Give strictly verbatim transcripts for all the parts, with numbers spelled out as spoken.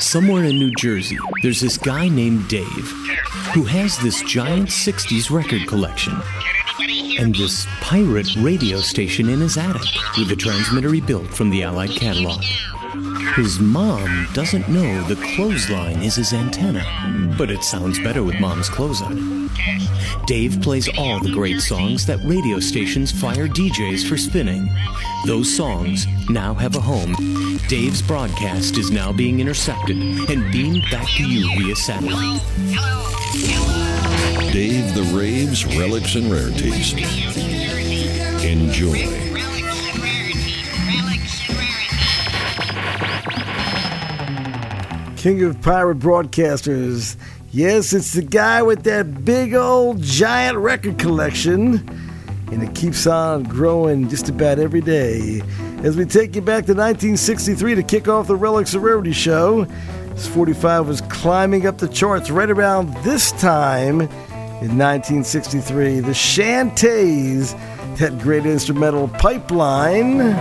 Somewhere in New Jersey, there's this guy named Dave who has this giant sixties record collection and this pirate radio station in his attic with a transmitter he built from the Allied catalog. His mom doesn't know the clothesline is his antenna, but it sounds better with Mom's clothes on. Dave plays all the great songs that radio stations fire D Js for spinning. Those songs now have a home. Dave's broadcast is now being intercepted and beamed back to you via satellite. Dave the Raves, Relics and Rarities. Enjoy. King of pirate broadcasters. Yes, it's the guy with that big old giant record collection, and it keeps on growing just about every day. As we take you back to nineteen sixty-three to kick off the Relics and Rarities show, this forty-five was climbing up the charts right around this time in nineteen sixty-three. The Shantays, that great instrumental Pipeline.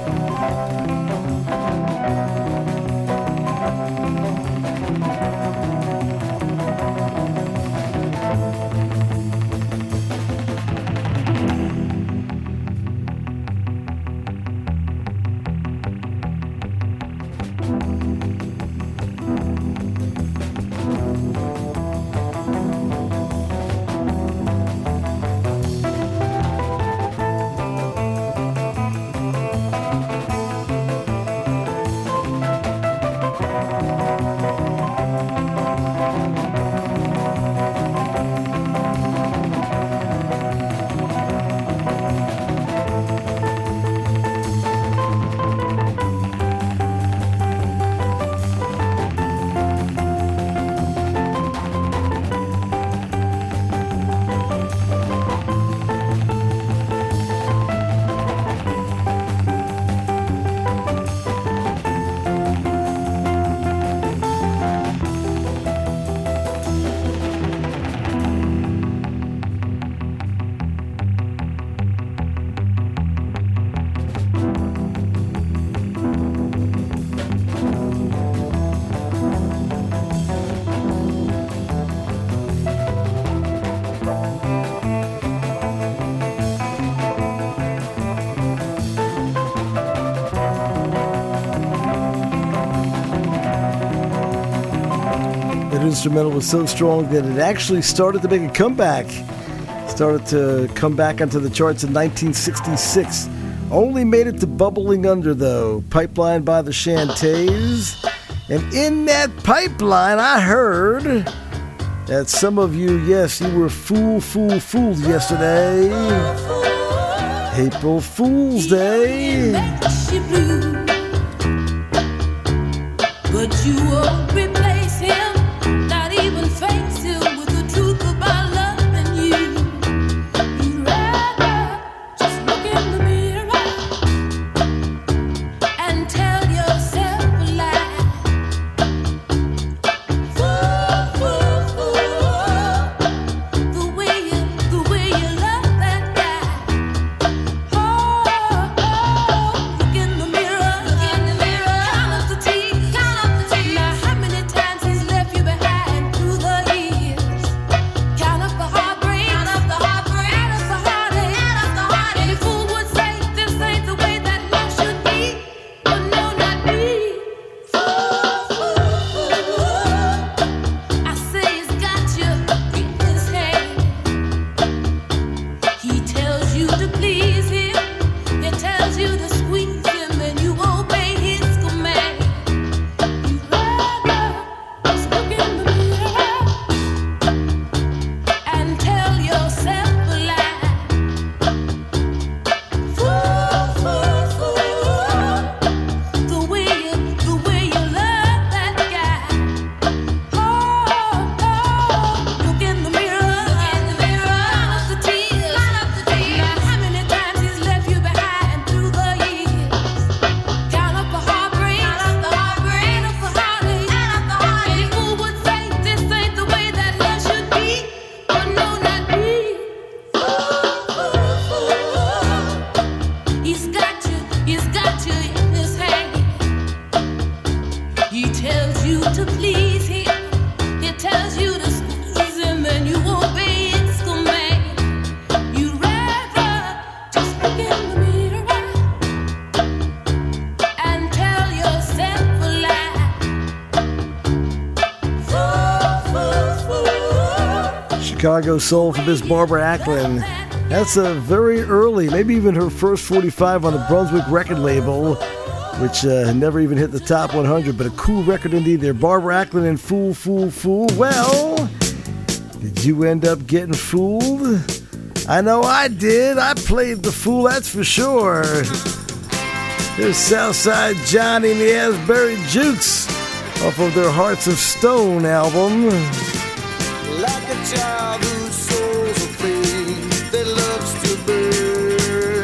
Instrumental was so strong that it actually started to make a comeback. Started to come back onto the charts in nineteen sixty-six. Only made it to Bubbling Under, though. Pipeline by the Shantays. And in that pipeline, I heard that some of you, yes, you were fool, fool, fooled yesterday. April Fool's Day. But you won't replace him. Not even face him with the truth about loving you. You'd rather just look in the mirror and tell yourself a lie. Fool, fool, fool, the way you, the way you love that guy. Oh, oh, look in the mirror, look in the mirror. Count up the teeth, count up the teeth. Now how many times he's left? you to please him. He tells you to squeeze him and you obey its command. You'd rather just look in the mirror and tell yourself a lie. Fool, fool, fool. Chicago soul for Miss Barbara Acklin. That's a very early, maybe even her first forty-five on the Brunswick record label, which uh, never even hit the top one hundred, but a cool record indeed there. Barbara Acklin and Fool, Fool, Fool. Well, did you end up getting fooled? I know I did. I played the fool, that's for sure. There's Southside Johnny and the Asbury Jukes off of their Hearts of Stone album. Like a child whose soul's afraid that loves to burn.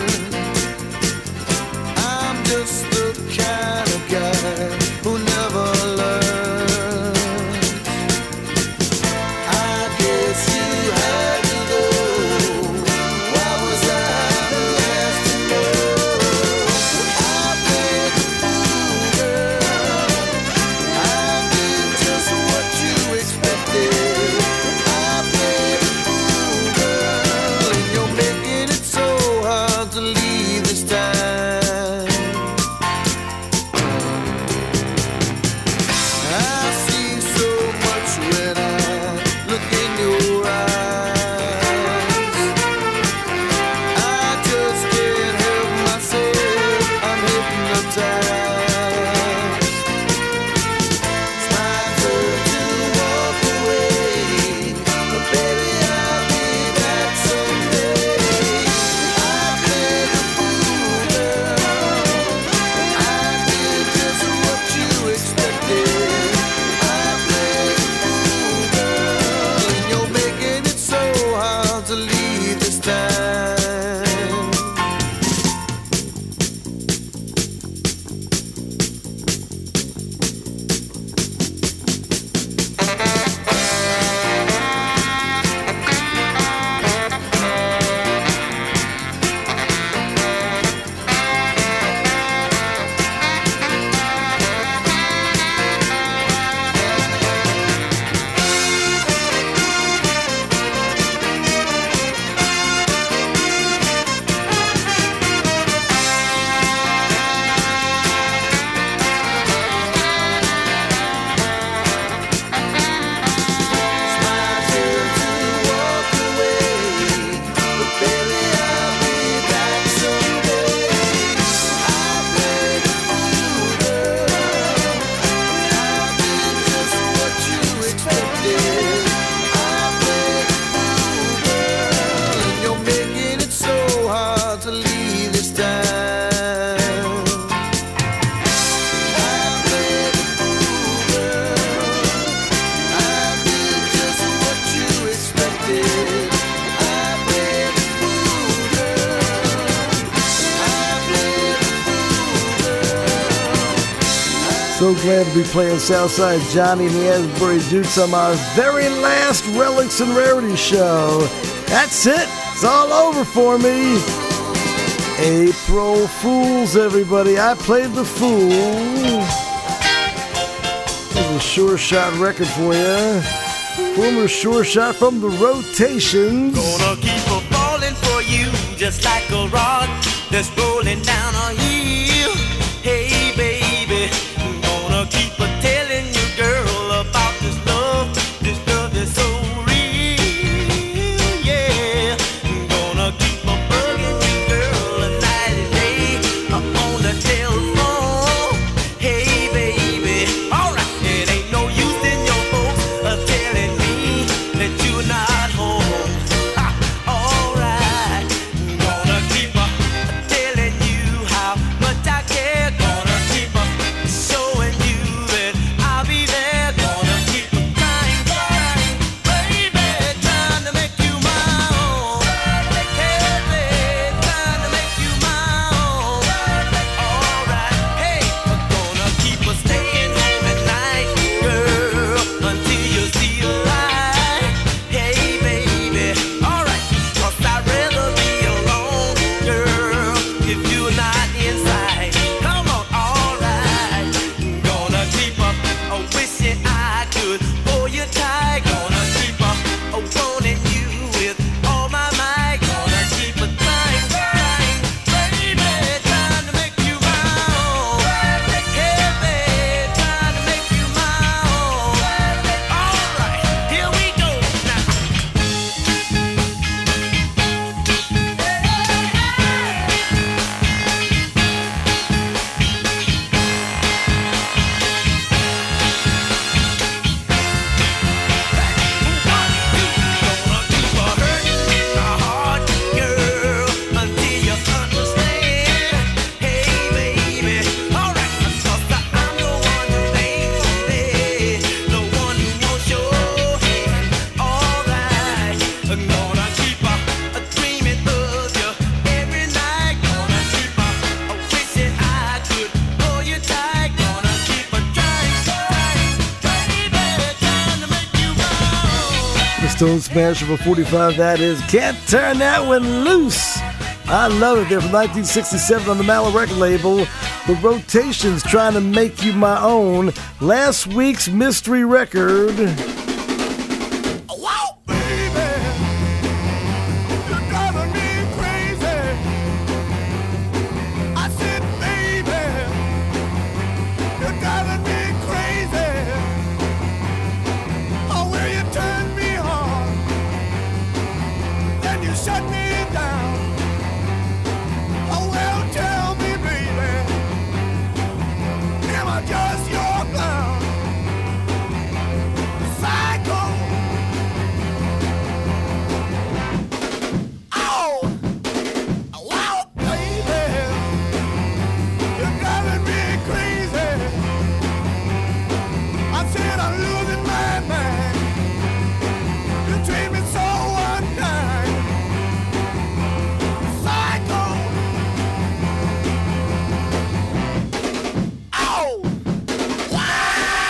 I'm just the kind of guy who never learns. I guess you had to go. Why was I the last to know? I played the fool, girl. I did just what you expected. I played the fool, girl, and you're making it so hard to leave this time. I see so much when I look in your eyes. I just can't help myself, I'm hypnotized. It's my turn to walk away, but baby I'll be back someday. I played the fool, girl. I did just what you expected. I played the fool, girl, and you're making it so hard to leave this time. It's my turn to walk away, but baby I'll be back someday. I played the fool, girl. I did just what you expected. I played the fool, girl, and you're making it so hard to leave this time. I played the fool, girl. I did just what you expected. I played the fool, girl. I played the fool, girl. So glad to be playing Southside Johnny and the Asbury Jukes on my very last Relics and Rarities show. That's it. It's all over for me. April Fools, everybody. I played the fool. There's a Sure Shot record for you. Former Sure Shot from the Rotations. Gonna keep a falling for you, just like a rock that's rolling down a hill. Hey, baby, gonna keep a telling you, girl, about this love. This love is so real, yeah. Gonna keep a bugging you, girl, a night and day on the telephone. Hey, baby, alright, it ain't no use in your folks uh, telling me that you're not home. Ha, alright, gonna keep a telling you how Stone Smasher for forty-five, that is. Can't Turn That One Loose. I love it. They're from nineteen sixty-seven on the Mallet record label. The Rotations, Trying to Make You My Own. Last week's mystery record. Wow, baby, you're driving me crazy. I said, baby, you're driving me crazy. Oh, will you turn me on? Then you shut me down. Oh, well, tell me, baby, am I just your clown? Psycho. Oh, wow, baby, you're driving me crazy. I said I'm losing my mind. You treat me so unkind. Psycho. Oh, wow.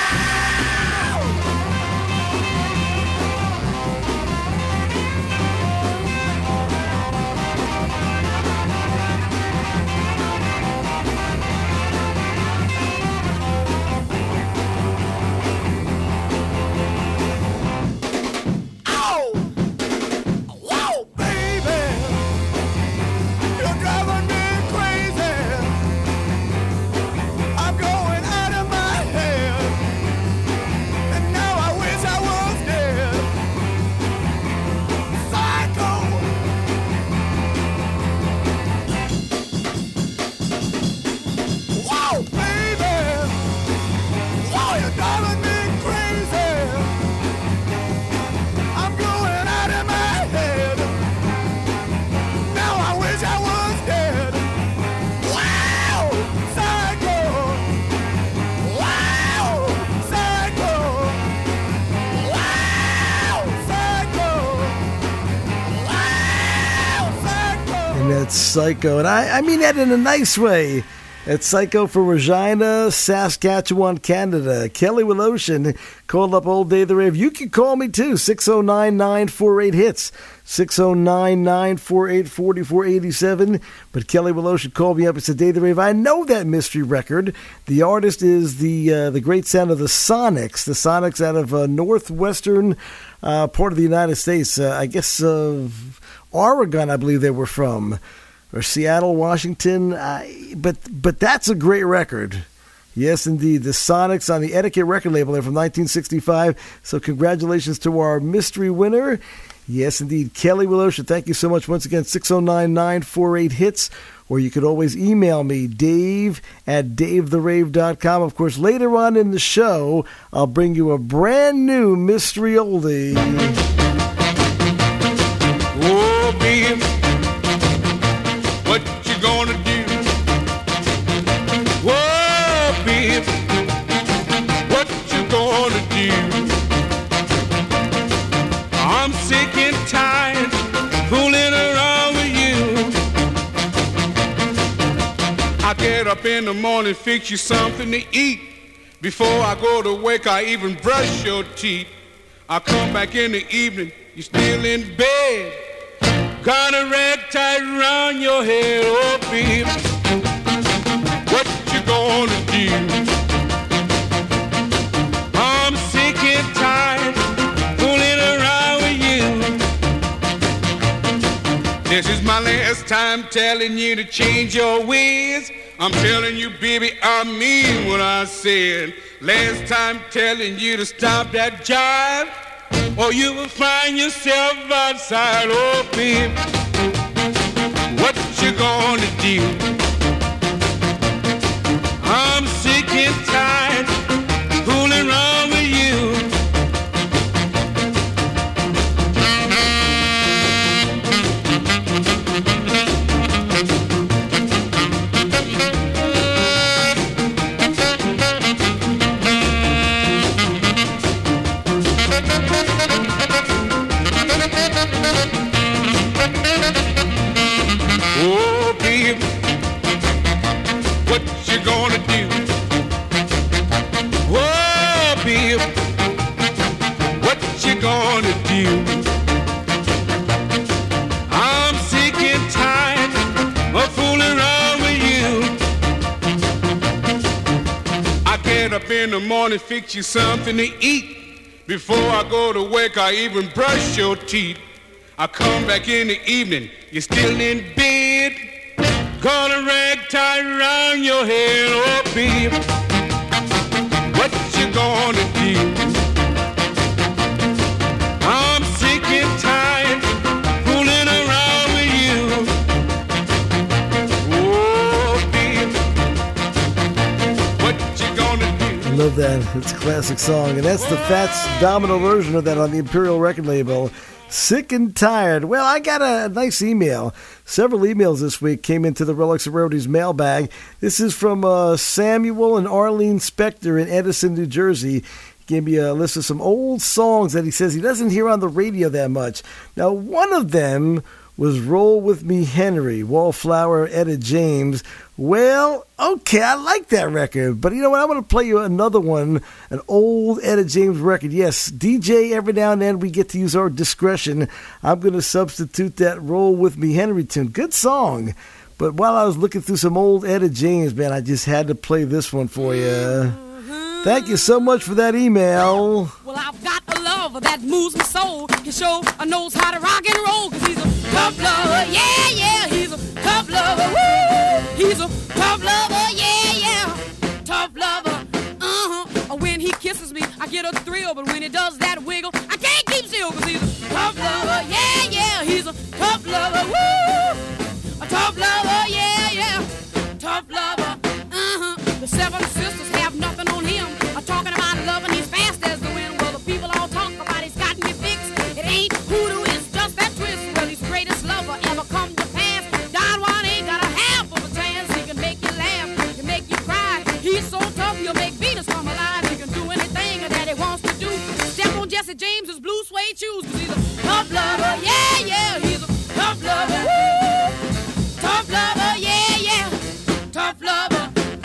Oh, whoa, baby, you're driving me crazy. I'm going out of my head, and now I wish I was dead. Psycho. Whoa, baby, whoa, you're driving me crazy. I'm going out of my head. Now I wish I was dead. Wow, psycho. Wow, psycho. Wow, psycho. Wow, psycho. And that's Psycho. And I, I mean that in a nice way. It's Psycho for Regina, Saskatchewan, Canada. Kelly Willoshin called up Old Dave the Rave. You can call me too, six oh nine, nine four eight, hits, six oh nine, nine four eight, four four eight seven. But Kelly Willoshin called me up and said, Dave the Rave, I know that mystery record. The artist is the uh, the great sound of the Sonics. The Sonics out of uh, northwestern uh, part of the United States. Uh, I guess uh, Oregon, I believe they were from. Or Seattle, Washington, uh, but but that's a great record. Yes, indeed. The Sonics on the Etiquette record label. They're from nineteen sixty-five. So congratulations to our mystery winner. Yes, indeed. Kelly Willoshin, thank you so much. Once again, six oh nine, nine four eight, hits. Or you could always email me, Dave at dave the rave dot com. Of course, later on in the show, I'll bring you a brand new mystery oldie. Oh, babe, what you gonna do? Oh, babe, what you gonna do? I'm sick and tired fooling around with you. I get up in the morning, fix you something to eat. Before I go to work, I even brush your teeth. I come back in the evening, you still in bed. Got a rag tied around your head, oh babe, what you gonna do? I'm sick and tired fooling around with you. This is my last time telling you to change your ways. I'm telling you, baby, I mean what I said. Last time telling you to stop that jive, or you will find yourself outside, oh babe, what you gonna do? I'm sick and tired fooling around with you. Oh, babe, what you gonna do? Oh, babe, what you gonna do? get up in the morning, fix you something to eat. Before I go to work, I even brush your teeth. I come back in the evening, you're still in bed. Got a rag tied around your head, oh babe. What you gonna do? I'm sick and tired fooling around with you. Oh babe, what you gonna do? I love that. It's a classic song, and that's the Fats Domino version of that on the Imperial record label. Sick and tired. Well, I got a nice email. Several emails this week came into the Relics and Rarities mailbag. This is from uh, Samuel and Arlene Spector in Edison, New Jersey. He gave me a list of some old songs that he says he doesn't hear on the radio that much. Now, one of them was Roll With Me Henry, Wallflower, Etta James. Well, okay, I like that record, but you know what? I want to play you another one, an old Etta James record. Yes, D J, every now and then we get to use our discretion. I'm going to substitute that Roll With Me Henry tune. Good song. But while I was looking through some old Etta James, man, I just had to play this one for you. Thank you so much for that email. Well, I've got a lover that moves my soul. He sure knows how to rock and roll, 'cause he's a tough lover, yeah, yeah. He's a tough lover, woo. He's a tough lover, yeah, yeah. Tough lover, uh-huh. When he kisses me, I get a thrill, but when he does that wiggle, I can't keep still, 'cause he's a tough lover, yeah, yeah. He's a tough lover, woo. A tough lover, yeah, yeah. Tough lover, uh-huh. The seven sisters have nothing on him. I'm talking about loving, he's fast as the wind. Well, the people all talk about he's got me fixed. It ain't hoodoo, it's just that twist. Well, he's greatest lover ever come to pass. Don Juan ain't got a half of a chance. He can make you laugh, he can make you cry. He's so tough, he'll make Venus come alive. He can do anything that he wants to do. Step on Jesse James's blue suede shoes, 'cause he's a tough lover, yeah, yeah. He's a tough lover, woo. Tough lover, yeah, yeah. Tough lover.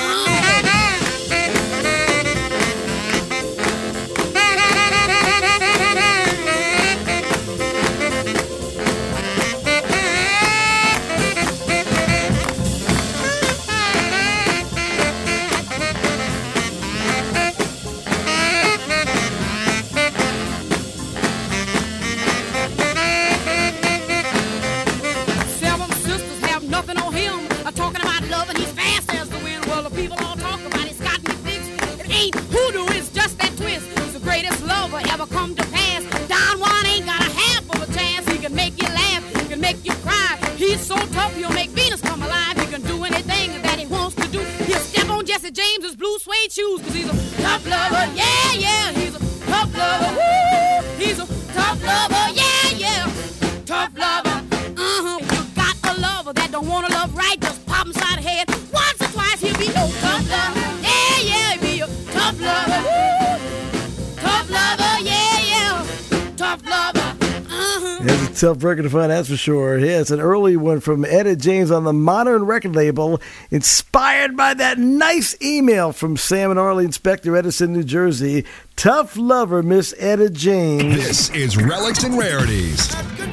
Ever come to pass. Don Juan ain't got a half of a chance. He can make you laugh, he can make you cry. He's so tough, he'll make Venus come alive. He can do anything that he wants to do. He'll step on Jesse James's blue suede shoes, 'cause he's a tough lover, yeah, yeah. He's a tough lover, woo. He's a tough lover, yeah, yeah. Tough lover, uh-huh. If you got a lover that don't wanna love right, just pop him side of the head. Once or twice, he'll be no tough lover, yeah, yeah. He'll be a tough lover, woo. Tough lover, yeah, yeah. Tough lover, uh-huh. It's a tough record to find, that's for sure. Yeah, it's an early one from Etta James on the Modern record label, inspired by that nice email from Sam and Arlene Spector, Edison, New Jersey. Tough lover, Miss Etta James. This is Relics and Rarities.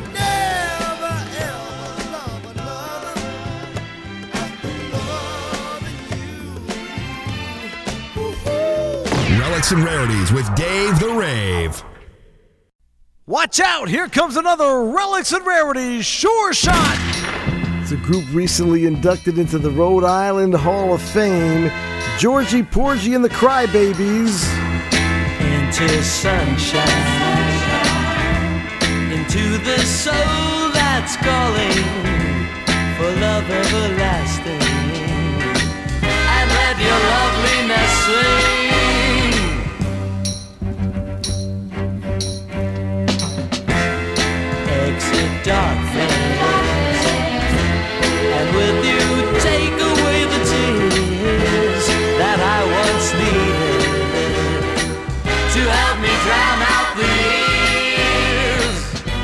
Relics and Rarities with Dave the Rave. Watch out! Here comes another Relics and Rarities Sure Shot! It's a group recently inducted into the Rhode Island Hall of Fame. Georgie Porgy and the Crybabies. Into sunshine, into the soul that's calling for love everlasting, and let your loveliness swing. Exit darkness, and with you take away the tears that I once needed to help me drown out the years.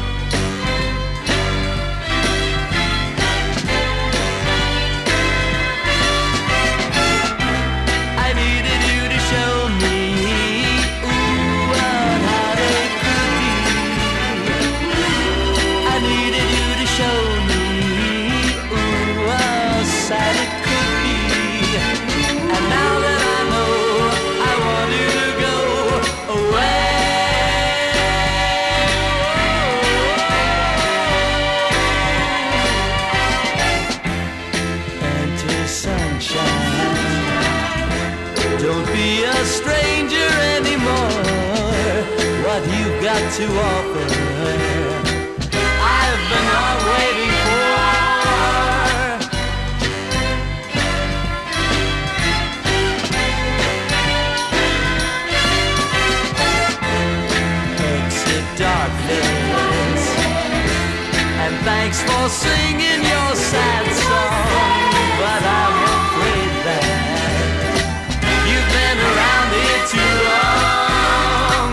I needed you to show me, ooh, what heartache could be. I needed you to show me, ooh, how sad it could be. And now that I know I got to offer. I've been out waiting for. Exit darkness, and thanks for singing your sad song. But I'm afraid that you've been around here too long.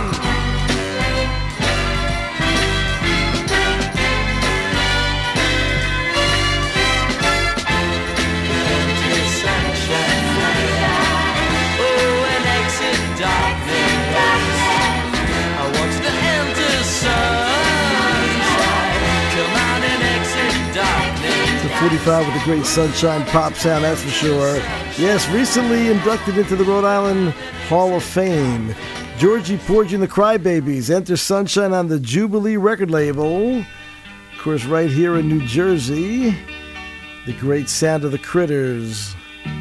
Enter sunshine, oh, and exit darkness. I want you to enter sunshine. Come out and exit darkness. The forty-five with the great Sunshine pop sound, that's for sure. Yes, recently inducted into the Rhode Island Hall of Fame. Georgie Porgy and the Crybabies enter Sunshine on the Jubilee record label. Of course, right here in New Jersey, the great sound of the Critters.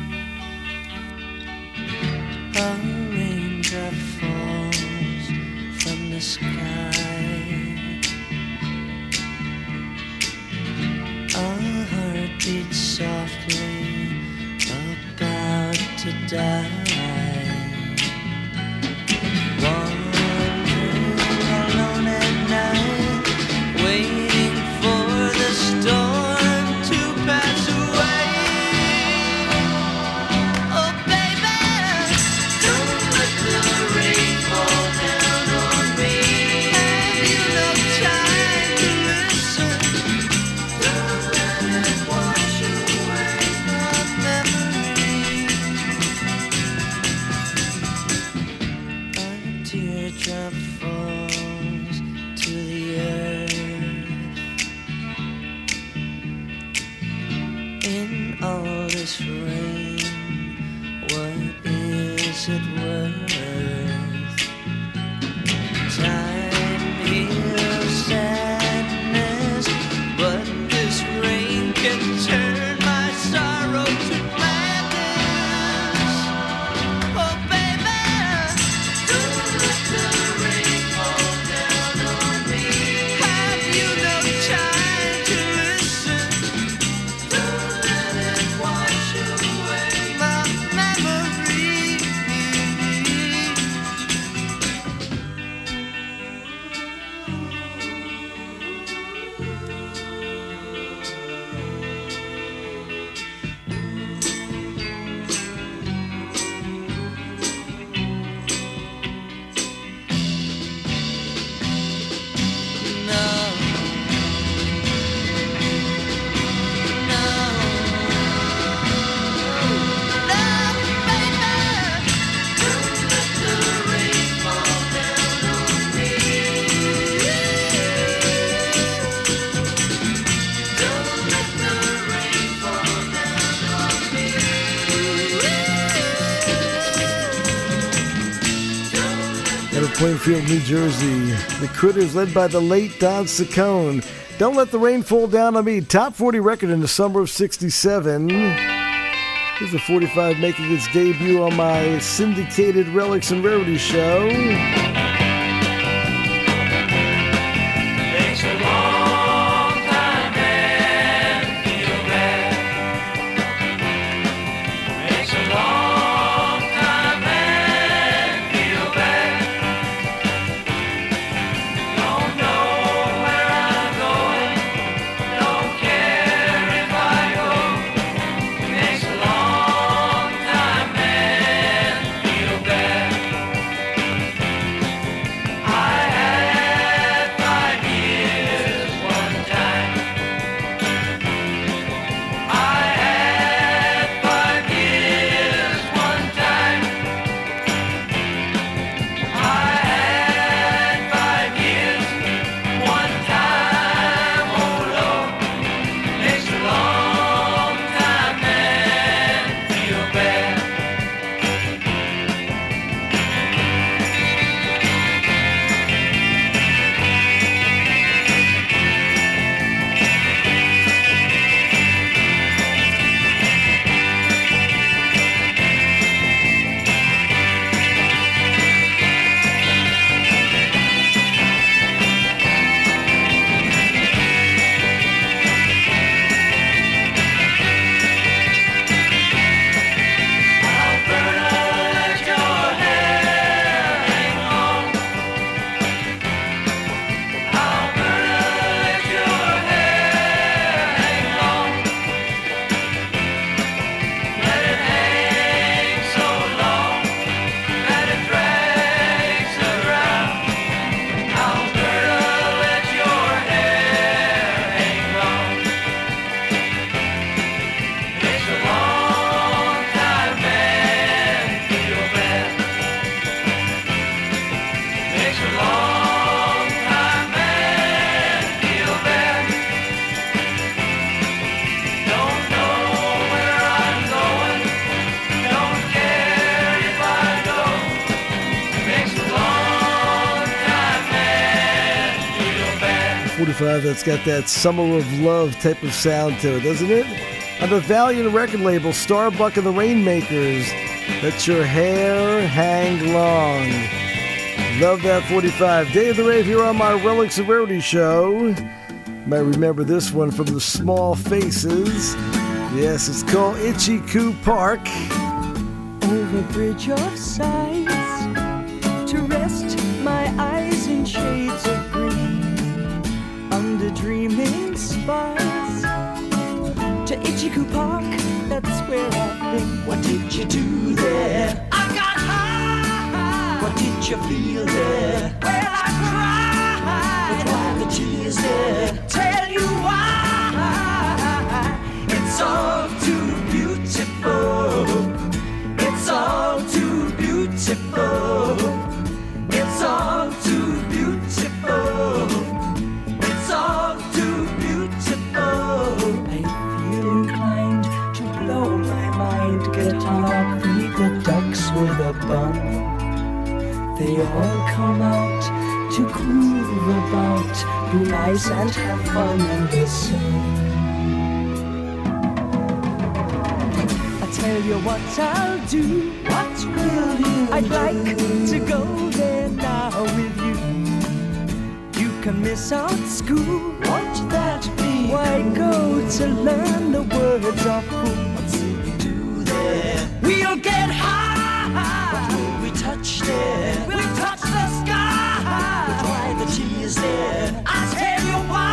A raindrop falls from the sky. A heart beats softly, about to die. Wandering alone at night, waiting for the storm to pass away. Oh baby, don't let the rain fall down on me. Have you no time to listen? Don't let it wash away my memory. A teardrop falls to the earth. In all this rain, what is it worth? Time heals sadness, but this rain can turn my sorrow to madness. Oh baby, don't let the rain fall down on me. Have you no time to listen? Don't let it wash away my memory. No. No. No, baby. Don't let the rain fall down on me. Don't let the rain fall down on me. Out of Plainfield, New Jersey, the Critters led by the late Don Ciccone. Don't Let the Rain Fall Down on Me, top forty record in the summer of sixty-seven. Here's the forty-five making its debut on my syndicated Relics and Rarities show. Takes a long time and feel bad. Makes a long time and feel bad. Don't know where I'm going. Don't care if I go. Makes a long time and feel bad. forty-five that's got that Summer of Love type of sound to it, doesn't it? On the Valiant record label, Starbuck and the Rainmakers, Let Your Hair Hang Long. Love that forty-five. Dave the Rave here on my Relics and Rarities show. You might remember this one from the Small Faces. Yes, it's called Itchy Coo Park. Over bridge of sighs, to rest my eyes in shades of green, under dreaming skies, to Itchy Coo Park, that's where I've been. What did you do there? I got high. What did you feel there? Well, I cried. But why the tears there? Tell you why. It's all too beautiful. It's all too beautiful. It's all too beautiful. It's all too beautiful. I feel inclined to blow my mind, get on up, feed the ducks with a bun. They all come out to groove about, be nice and have fun in the sun. Tell you what I'll do. What will you I'd do? Like to go there now with you. You can miss out school. Won't that be? Why go to learn the words of fool? What will we do there? We'll get high. What will we touch there? We'll touch the sky. But why the tears there? I'll tell you why.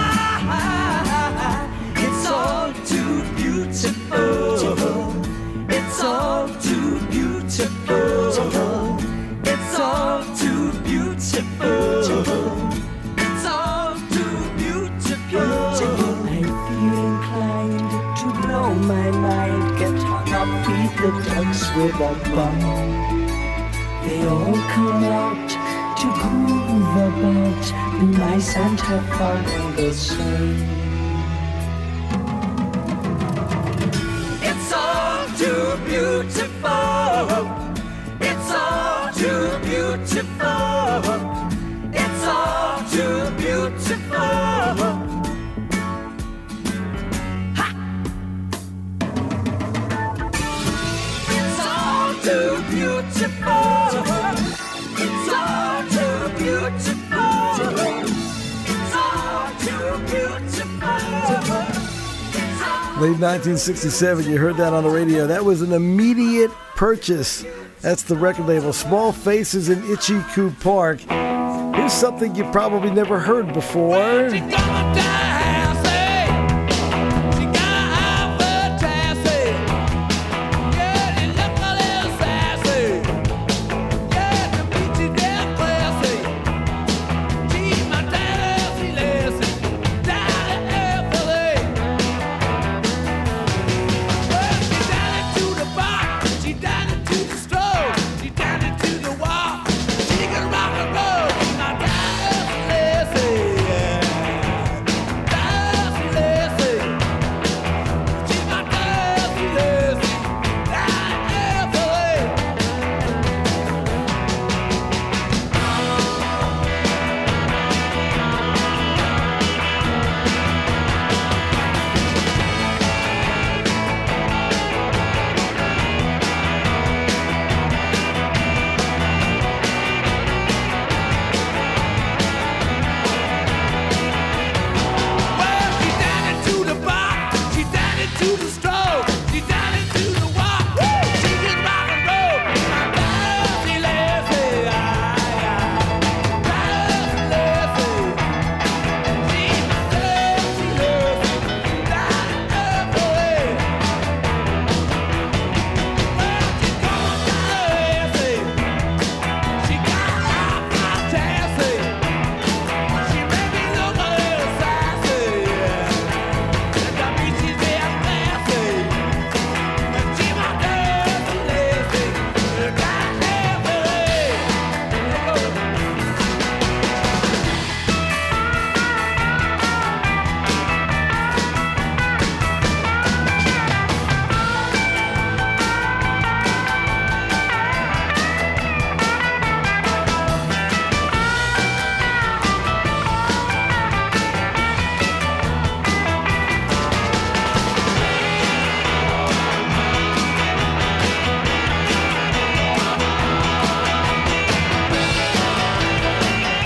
It's all too beautiful. It's all too beautiful. It's all too beautiful. It's all too beautiful. I feel inclined to blow my mind, get hung up, feed the ducks with a bun. They all come out to groove about, be nice and have fun in the sun. Too beautiful. It's all too beautiful. It's all too beautiful. Ha! It's all too beautiful. It's all too beautiful. It's all too beautiful. Late nineteen sixty-seven, you heard that on the radio. That was an immediate purchase. That's the record label, Small Faces in Itchy Coo Park. Here's something you probably never heard before. Yeah.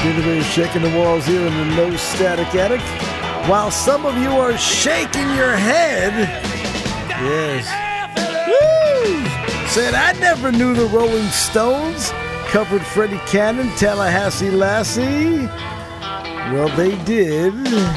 Dave shaking the walls here in the No Static Attic. While some of you are shaking your head. Yes. Woo! Said, I never knew the Rolling Stones covered Freddie Cannon, Tallahassee Lassie. Well, they did.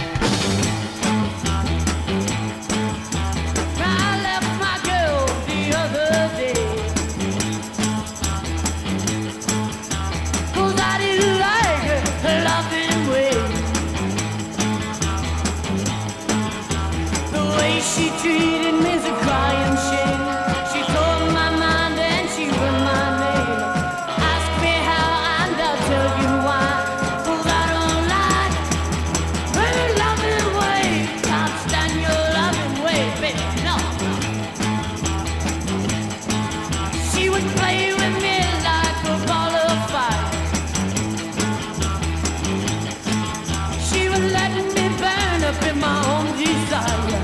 She treated me as a crying shame. She told my mind and she read my name. Ask me how and I'll tell you why. 'Cause I don't like her loving way. Can't stand your loving way, baby, no. She would play with me like a ball of fire. She would let me burn up in my own desire.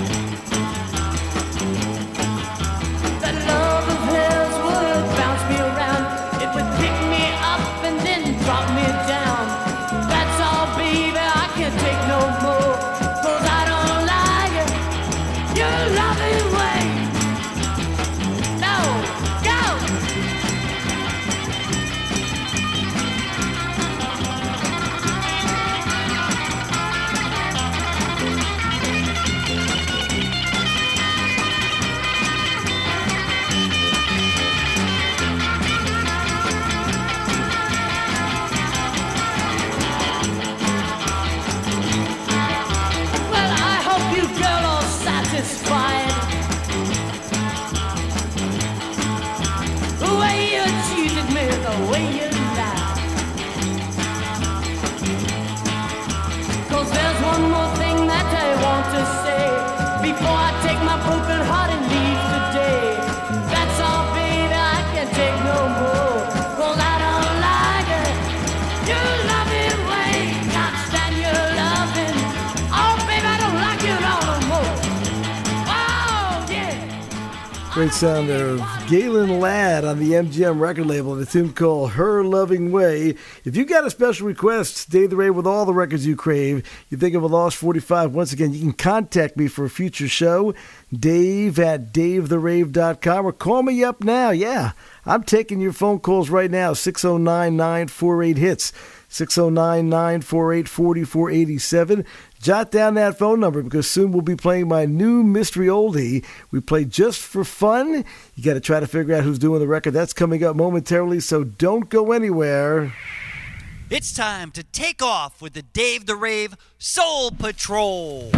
Great sound of Galen Ladd on the M G M record label and a tune called Her Loving Way. If you got a special request, Dave the Rave with all the records you crave, you think of a Lost forty-five, once again, you can contact me for a future show, Dave at Dave the Rave dot com, or call me up now. Yeah, I'm taking your phone calls right now, six oh nine, nine four eight, hits, six oh nine, nine four eight, four four eight seven. Jot down that phone number because soon we'll be playing my new mystery oldie we play just for fun. You got to try to figure out who's doing the record. That's coming up momentarily, so don't go anywhere. It's time to take off with the Dave the Rave Soul Patrol.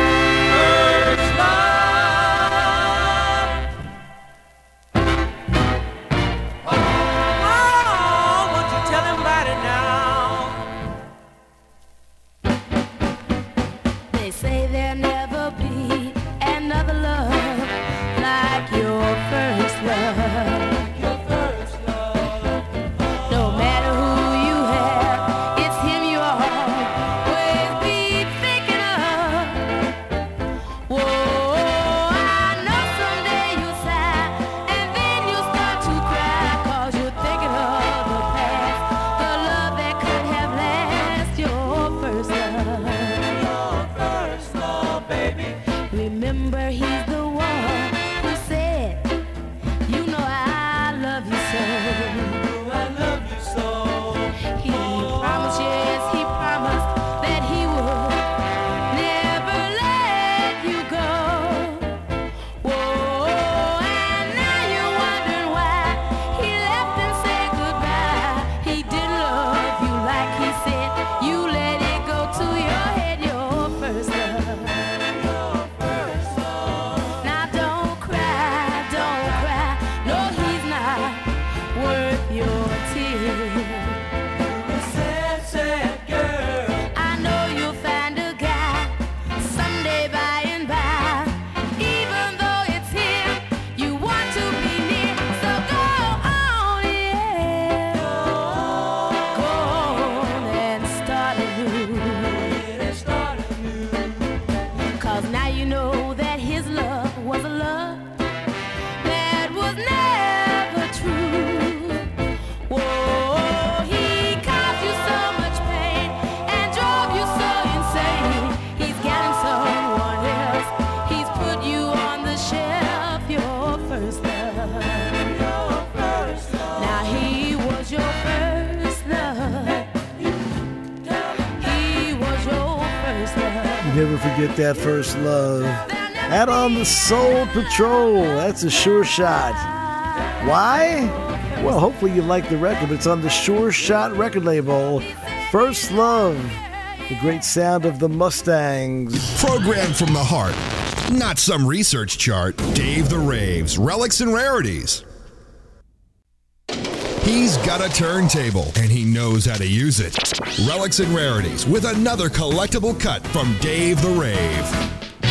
First love. Oh, won't you tell him about it now? They say there'll never be another love like your first love. Your first love. No matter who you have, it's him you always be thinking of. Whoa, I know someday you'll sigh and then you'll start to cry 'cause you're thinking of the past, the love that could have lasted, your first love. Your first love, never forget that first love. Out on the Soul Patrol. That's a sure shot. Why? Well, hopefully you like the record. It's on the Sure Shot record label. First Love. The great sound of the Mustangs. Programmed from the heart. Not some research chart. Dave the Rave's Relics and Rarities. He's got a turntable, and he knows how to use it. Relics and Rarities with another collectible cut from Dave the Rave.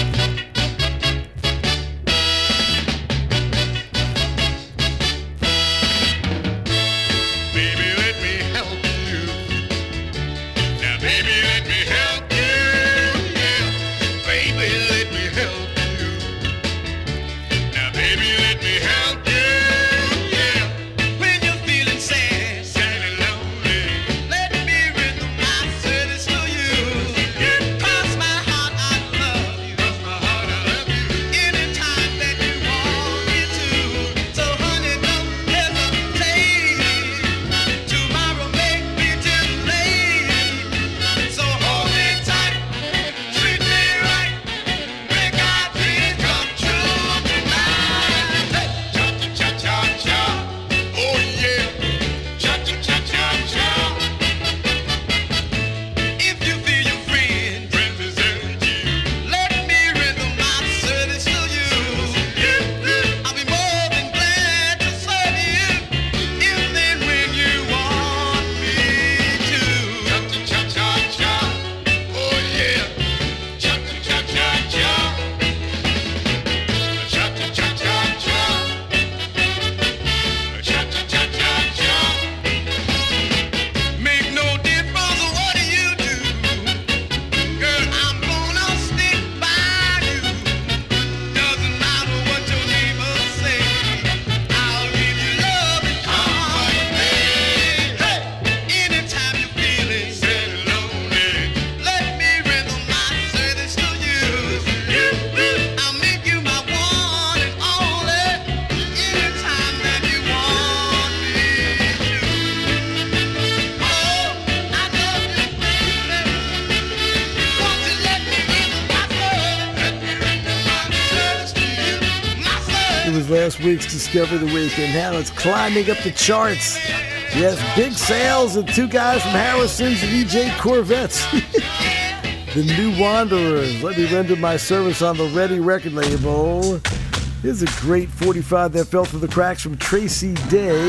Last week's Discover the Week, and now it's climbing up the charts. Yes, big sales and two guys from Harrison's and E J Corvettes. The New Wanderers. Let me render my service on the Ready record label. Here's a great forty-five that fell through the cracks from Tracy Day.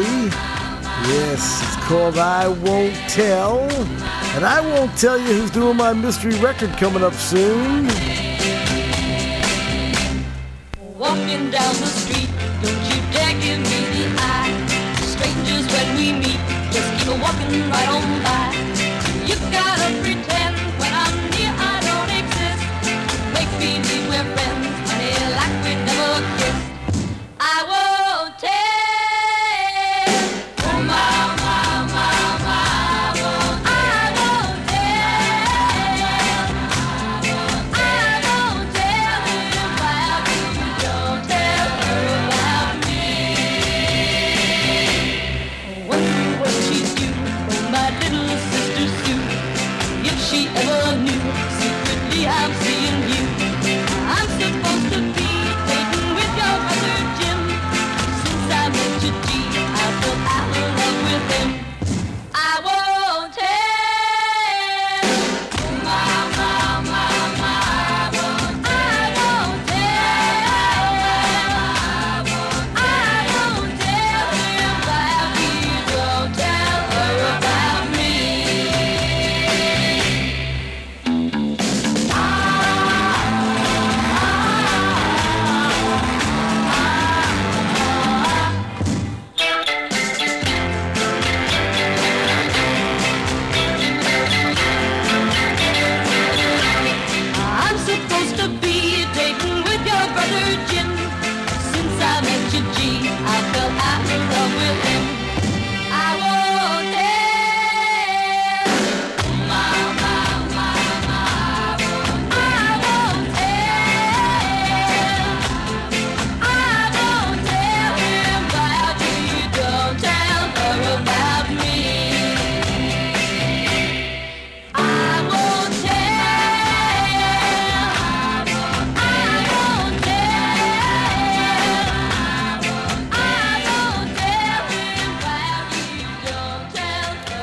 Yes, it's called I Won't Tell. And I won't tell you who's doing my mystery record coming up soon. Walking down the street, don't you dare give me the eye. Strangers when we meet, just keep walking right on by. You gotta pretend when I'm near I don't exist. Make believe we're friends, honey, like we never kissed. I won't tell. Oh my, my, my, my, I won't tell. I won't tell him about you. Don't tell her about me. Wonder what she'd do for my little sister Sue. If she ever knew, secretly I'm seeing you. I'm supposed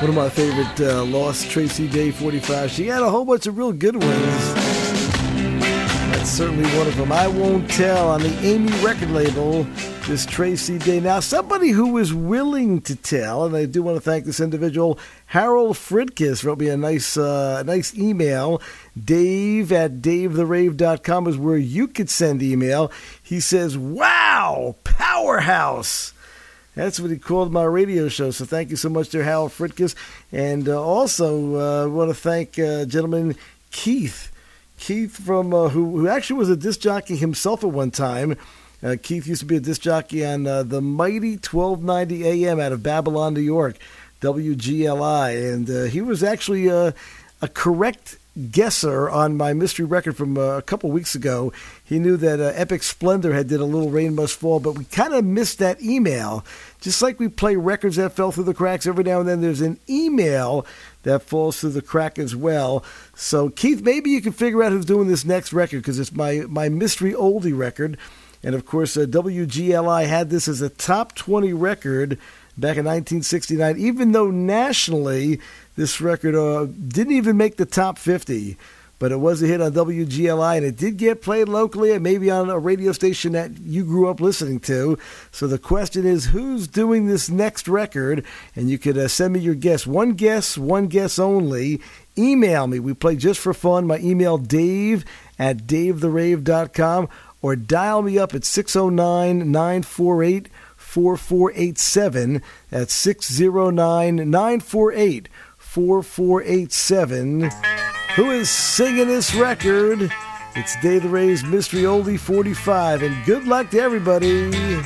One of my favorite uh, Lost Tracy Day forty-five. She had a whole bunch of real good ones. That's certainly one of them. I Won't Tell on the Amy record label, this Tracy Day. Now, somebody who was willing to tell, and I do want to thank this individual, Harold Fridkis, wrote me a nice uh, nice email. Dave at dave the rave dot com is where you could send email. He says, wow, powerhouse. That's what he called my radio show. So thank you so much to Harold Fridkis. And uh, also I uh, want to thank uh, gentleman Keith. Keith from uh, who, who actually was a disc jockey himself at one time. Uh, Keith used to be a disc jockey on uh, the mighty twelve ninety A M out of Babylon, New York, W G L I. And uh, he was actually uh, a correct guesser on my mystery record from uh, a couple weeks ago. He knew that uh, Epic Splendor had did A Little Rain Must Fall, but we kind of missed that email. Just like we play records that fell through the cracks, every now and then there's an email that falls through the crack as well. So, Keith, maybe you can figure out who's doing this next record, because it's my, my mystery oldie record. And, of course, uh, W G L I had this as a top twenty record back in nineteen sixty-nine, even though nationally this record uh, didn't even make the top fifty. But it was a hit on W G L I, and it did get played locally and maybe on a radio station that you grew up listening to. So the question is, who's doing this next record? And you could uh, send me your guess. One guess, one guess only. Email me. We play just for fun. My email, dave at dave the rave dot com, or dial me up at six oh nine, nine four eight, four four eight seven. That's six oh nine, nine four eight, four four eight seven. Who is singing this record? It's Dave the Rave's Mystery Oldie forty-five, and good luck to everybody.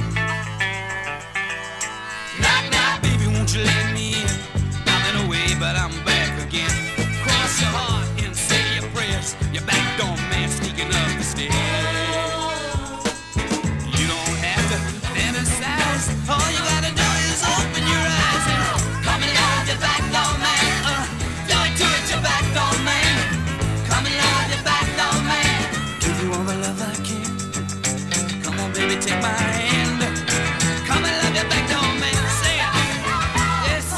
Knock, knock, baby, won't you let me in? I've been away, but I'm back again. Cross your heart and say your prayers. Your back door man sneaking up the stairs. You don't have to fantasize. All you gotta do is open your eyes and come and love your back door man. Uh, do it to it, your back door man. Come and love your back door man. Give you all the love I can. Come on, baby, take my hand. Come and love your back door man. Say it. Yes.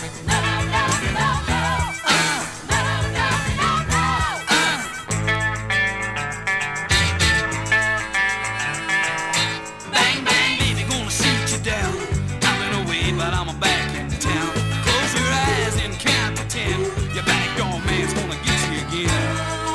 Bang, bang, baby, gonna shoot you down. I've been away, but I'm back in town. Close your eyes and count to ten. Your back door man's gonna get you again.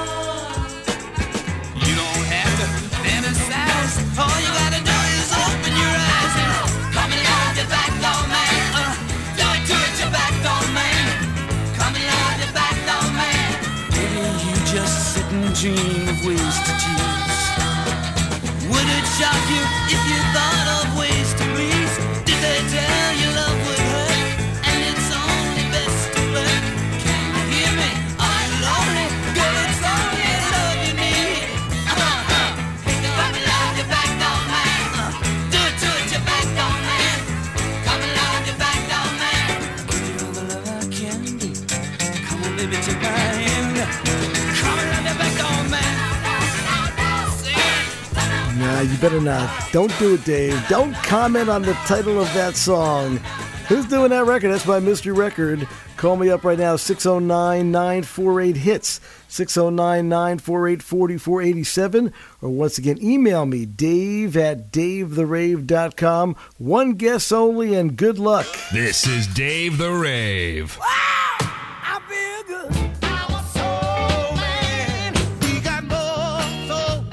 You don't have to fantasize. All you gotta do is open your eyes and come and love your back door man. Uh, do it to it, your back door man. Come and love your back door man. Baby, you just sit and dream of ways to tease. Would it shock you if you thought of ways to please? Did they tell you love would hurt? And it's only best to learn. Can you hear me? Are you lonely? Girl, it's only love you need. Uh-huh. Come and love your back door man. Uh, do it to it, your back door man. Come and love your back door man. Give you all the love I can do. Come on, baby, take my hand. Come and love your back door man. Sing it. Nah, you better not. Don't do it, Dave. Don't comment on the title of that song. Who's doing that record? That's my mystery record. Call me up right now, six oh nine, nine four eight, hits, six oh nine, nine four eight, four four eight seven. Or once again, email me, dave at dave the rave dot com. One guess only, and good luck. This is Dave the Rave. I feel good. I was so man. We got more soul.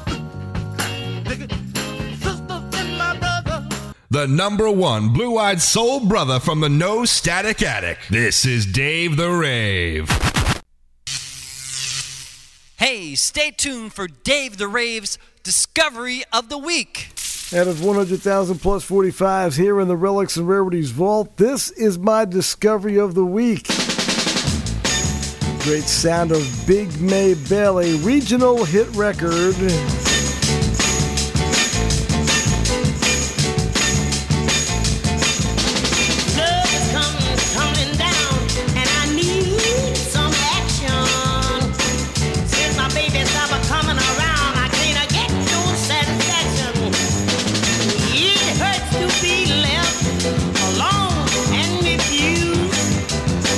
Sister and my brother. The number one blue-eyed soul brother from the No Static Attic. This is Dave the Rave. Hey, stay tuned for Dave the Rave's Discovery of the Week. Out of one hundred thousand plus forty-fives here in the Relics and Rarities Vault, this is my Discovery of the Week. Great sound of Big May Bailey, regional hit record. Love is coming, coming down, and I need some action. Since my baby stopped coming around, I can't get no satisfaction. It hurts to be left alone and refused.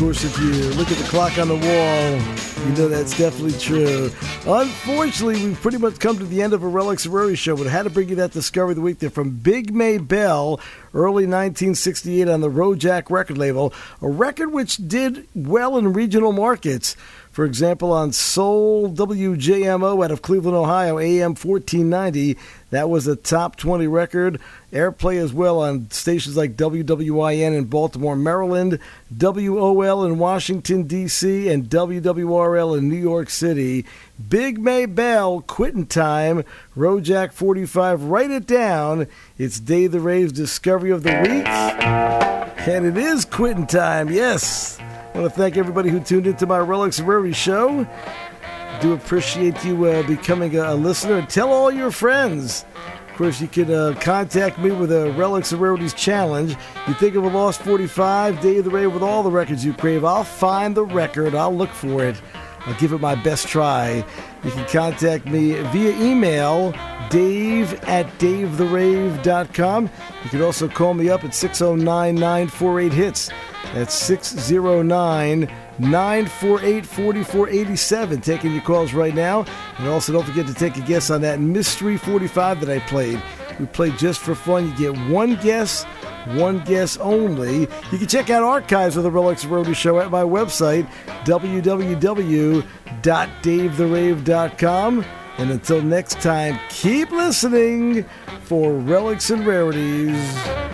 course, if you look at the clock on the wall, you know that's definitely true. Unfortunately, we've pretty much come to the end of a Relics of Rarity show, but I had to bring you that Discovery of the Week there from Big May Bell, early nineteen sixty-eight on the Rojack record label, a record which did well in regional markets. For example, on Soul W J M O out of Cleveland, Ohio, A M fourteen ninety, that was a top twenty record. Airplay as well on stations like W W I N in Baltimore, Maryland, W O L in Washington, D C, and W W R L in New York City. Big May Bell, Quittin' Time, Rojack forty-five, write it down. It's Dave the Rave's Discovery of the Week. And it is Quittin' Time, yes. I want to thank everybody who tuned into my Relics of Rarity show. I do appreciate you uh, becoming a, a listener. And tell all your friends. Of course, you can uh, contact me with a Relics of Rarities challenge. You think of a Lost forty-five, Dave the Rave with all the records you crave. I'll find the record. I'll look for it. I'll give it my best try. You can contact me via email, dave at dave the rave dot com. You can also call me up at six oh nine, nine four eight, hits. That's six oh nine, nine four eight, four four eight seven. Taking your calls right now. And also don't forget to take a guess on that Mystery forty-five that I played. We played just for fun. You get one guess, one guess only. You can check out archives of the Relics of Rarity show at my website, w w w dot dave the rave dot com. And until next time, keep listening for Relics and Rarities.